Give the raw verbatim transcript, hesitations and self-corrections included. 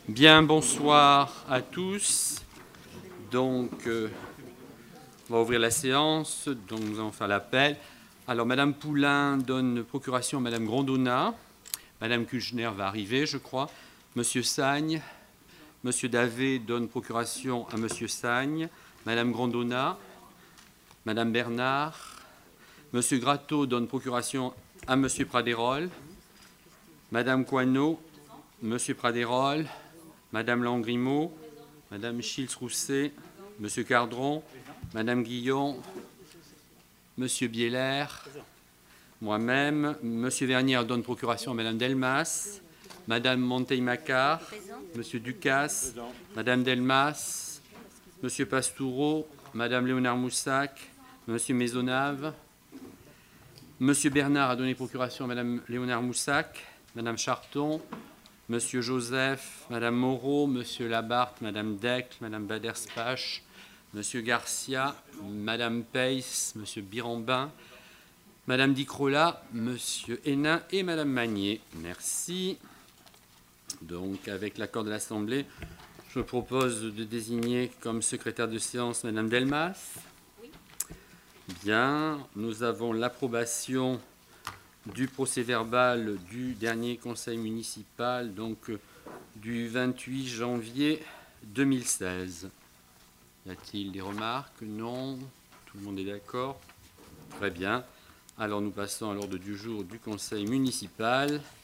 Bien, bonsoir à tous. Donc, euh, on va ouvrir la séance. Donc, nous allons faire l'appel. Alors, Madame Poulain donne procuration à Madame Grondona. Madame Kutchner va arriver, je crois. Monsieur Sagne. Monsieur Davé donne procuration à Monsieur Sagne. Madame Grondona. Madame Bernard. Monsieur Gratteau donne procuration à Monsieur Pradérol. Madame Coineau. Monsieur Pradérol. Madame Langrimaud, Madame Chilz-Rousset, Monsieur Cardron, Madame Guillon, Monsieur Bieler, moi-même, Monsieur Vernier donne procuration à Madame Delmas, Madame Monteil-Macquart, Monsieur Ducasse, Madame Delmas, Monsieur Pastoureau, Madame Léonard-Moussac, Monsieur Maisonnave, Monsieur Bernard a donné procuration à Madame Léonard-Moussac, Madame Charton, Monsieur Joseph, Madame Moreau, Monsieur Labarthe, Madame Decle, Madame Bader-Spache, Monsieur Garcia, Madame Peiss, Monsieur Birambin, Madame Dicrola, Monsieur Hénin et Madame Magnier. Merci. Donc, avec l'accord de l'Assemblée, je propose de désigner comme secrétaire de séance Madame Delmas. Oui. Bien. Nous avons l'approbation du procès-verbal du dernier conseil municipal, donc du vingt-huit janvier deux mille seize. Y a-t-il des remarques? Non. Tout le monde est d'accord? Très bien. Alors nous passons à l'ordre du jour du conseil municipal.